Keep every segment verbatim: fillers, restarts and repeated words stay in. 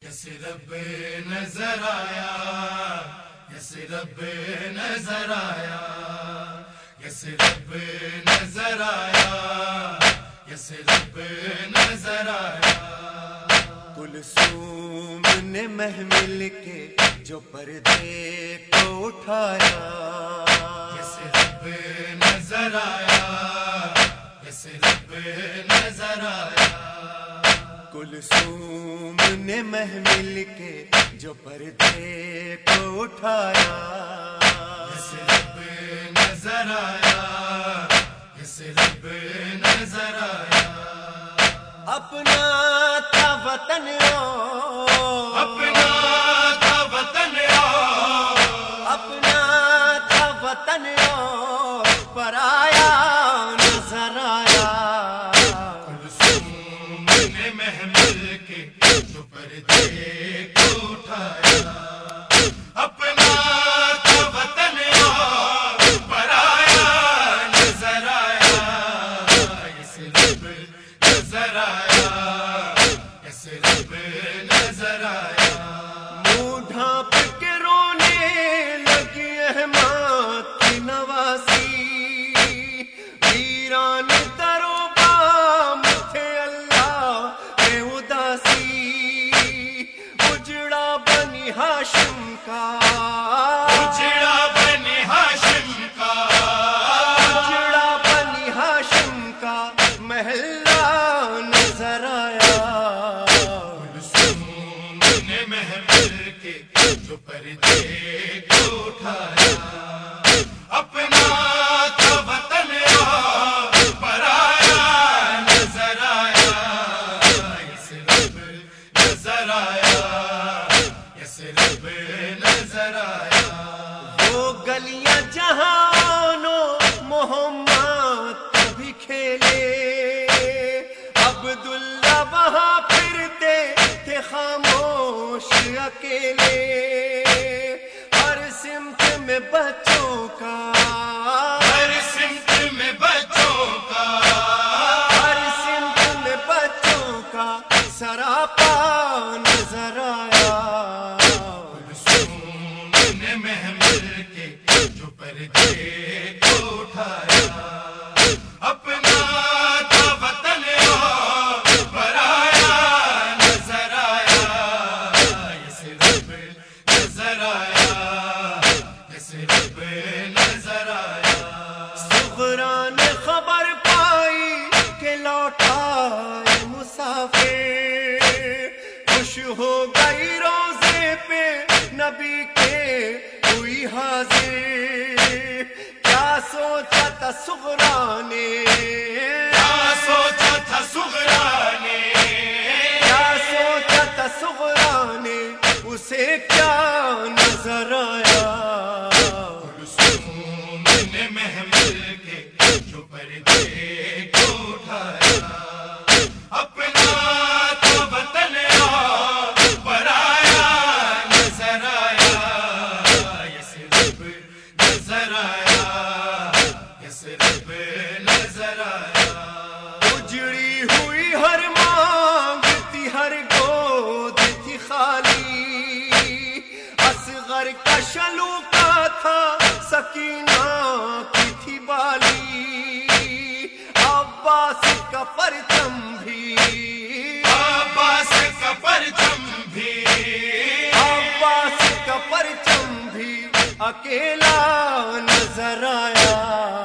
کیسے رب نظر آیا، کیسے رب نظر آیا، کیسے رب نظر آیا، کیسے رب نظر آیا۔ کلثوم نے محمل کے جو پردے کو اٹھایا، کیسے رب نظر آیا، کیسے رب نظر آیا۔ کلثوم نے محمل کے جو پردے کو اٹھایا، کیسے رب نظر آیا، کیسے رب نظر آیا۔ اپنا تھا وطن اور اپنا تھا وطن اور اپنا تھا وطن اور پرایا نظر آیا۔ کلثوم نے محمل کے جو پردے کو اٹھایا، اپنا تھا وطن اور پرایا نظر آیا۔ کیسے رب نظر آیا، کیسے رب نظر آیا۔ منہ ڈھانپ کے رونے لگی احمد کی نواسی، ویران درو بام تھے اللہ میں اداسی، اجڑا بنی ہاشم کا اجڑا بنی ہاشم کا اجڑا بنی ہاشم کا محلہ نظر آیا۔ کلثوم نے محمل کے جو پردے کو اٹھایا، اپنا تھا وطن اور پرایا نظر آیا۔ کیسے رب نظر آیا، کیسے رب نظر آیا۔ وہ گلیاں جہانو محمد کبھی کھیلے، عبداللہ وہاں پھرتے تھے خاموش اکیلے، ہر سمت میں بچوں کا ہر سمت میں بچوں کا ہر سمت میں بچوں کا سراپا نظر آیا۔ کلثوم نے محمل کے جو پردے کو اٹھایا، اپنا تھا وطن اور پرایا نظر آیا۔ کیسے رب نظر آیا، کیسے رب نظر آیا۔ صغرا نے خبر پائی کہ لوٹا مسافر، خوش ہو گئی روزے پہ نبی کے ہوئی حاضر، کیا سوچا تھا صغرا نے کیا سوچا تھا صغرا نے کیا سوچا تھا صغرا نے اسے کیا نظر آیا۔ کلثوم نے محمل کے جو پردے کو اٹھایا، اپنا تھا وطن اور پرایا نظر آیا۔ کیسے رب نظر آیا، کیسے رب نظر آیا۔ اجڑی ہوئی ہر مانگ تھی، ہر گود تھی خالی، اصغر کا شلوکا تھا، سکینہ کی تھی بالی، عباس کا پرچم بھی عباس کا پرچم بھی عباس کا پرچم بھی اکیلا نظر آیا۔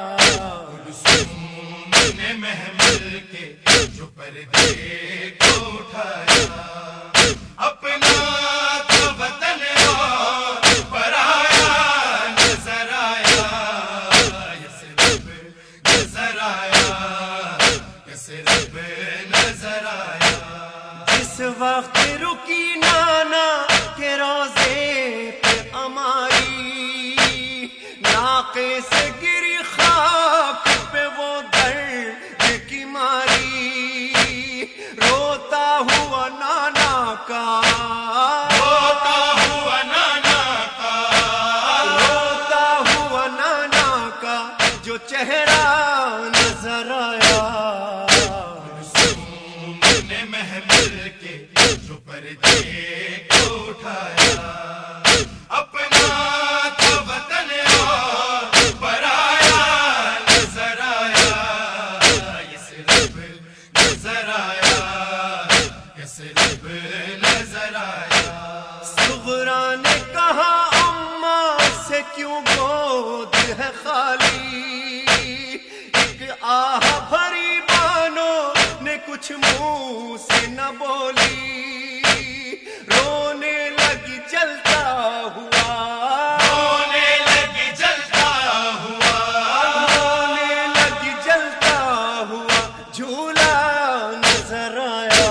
کلثوم نے محمل کے جو پردے کو اٹھایا، اپنا تھا وطن اور پرایا نظر آیا۔ کیسے رب نظر آیا، کیسے رب نظر آیا۔ جس وقت رکی نانا کے روزے پہ ہماری، ناقے سے گری خاک پہ وہ درد کی ماری، روتا ہوا نانا کا ہوتا ہوا نانا کا روتا ہوا نانا کا جو چہرہ نظر آیا۔ کلثوم نے محمل کے جو پردے کو اٹھایا، اپنا تھا وطن اور پرایا نظر آیا، اس رب نظر آیا، اس رب نظر آیا۔ صغرا نے کہا اماں سے کیوں گود ہے خالی، ایک آہ بھری بانوں نے کچھ منہ سے نہ بولی، رونے لگی جلتا ہوا، رونے لگی جلتا ہوا، رونے لگی جلتا ہوا، جھولا نظر آیا۔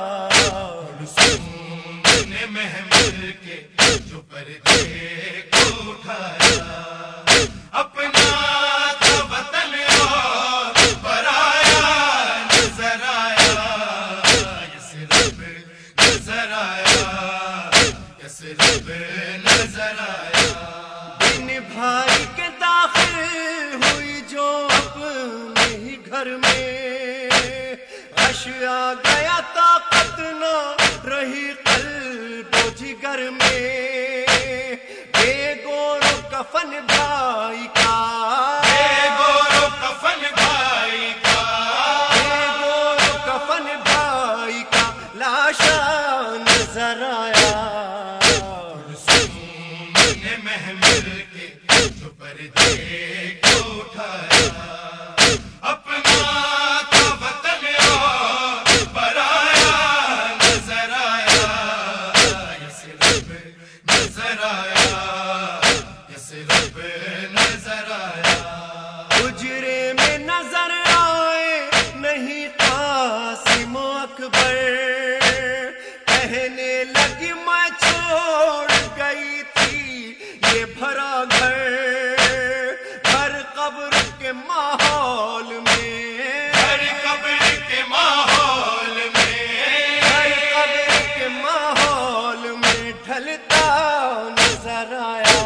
نے محمل کے جو پردے کو اٹھایا، اپنا تھا وطن اور پرایا نظر آیا، اس رب نظر آیا، اس رب نظر آیا۔ دن بھائی کے داخل ہوئی جو اپنے ہی گھر میں، غش آ گیا طاقت نہ رہی قلب و جگر میں، بے گور و کفن بھائی کا، بے گور و کفن بھائی کا، بے گور و کفن بھائی کا لاشا نظر آیا۔ نے محمل کے جو پردے کو اٹھایا، اپنا تھا وطن اور پرایا نظر آیا، اس رب نظر آیا، اس رب نظر آیا۔ حجرے میں نظر آئے نہیں قاسم و اکبر، کہنے لگی میں چھوڑ گئی تھی یہ بھرا گھر، گھر قبر کے ماحول میں، ہر قبر کے ماحول میں، گھر قبر کے ماحول میں ڈھلتا نظر آیا۔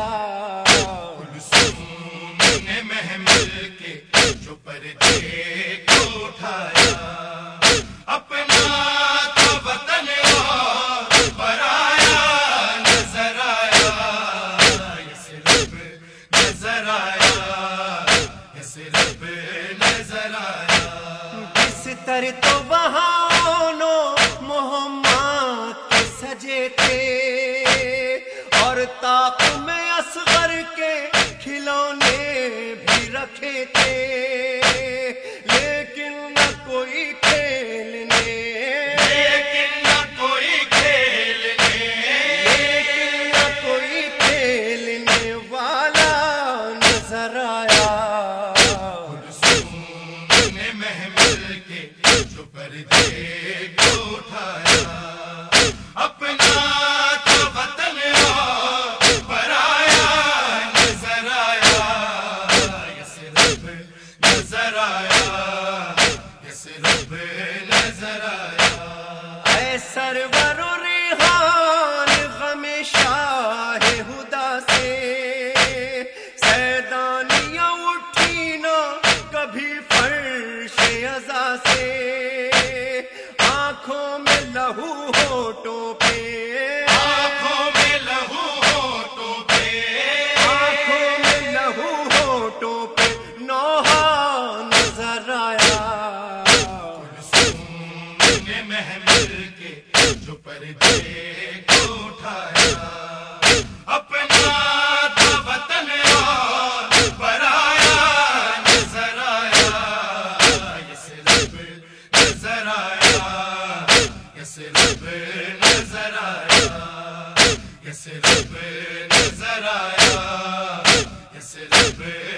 نے محمل کے جو پردے کو اٹھایا، اپنا تھا وطن اور پرایا نظر آیا، اس رب نظر آیا، اس رب نظر آیا۔ بستر تو وہاں نو محمد کے سجے تھے، اور طاق میں اصغر کے کھلونے بھی رکھے تھے، لیکن نہ کوئی کھیلنے، لیکن نہ کوئی کھیلنے، لیکن نہ کوئی کھیلنے والا نظر آیا۔ نے محمل کے جو پردے کو اٹھایا، اپنا تھا وطن اور پرایا نظر آیا، اس رب نظر آیا، اس رب نظر آیا۔ اے سرور و ریحان غم شاہ ہدا سے، سیدانیاں اٹھی نہ کبھی فرش عزا سے، آنکھوں میں لہو ہونٹوں پہ، آنکھوں میں لہو ہونٹوں پہ، آنکھوں میں لہو ہونٹوں پہ نوحہ نظر آیا۔ نے محمل کے جو پردے کو اٹھایا، اپنا تھا وطن اور پرایا نظر آیا، اس رب نظر آیا، اس رب نظر آیا، اس رب نظر آیا، اس رب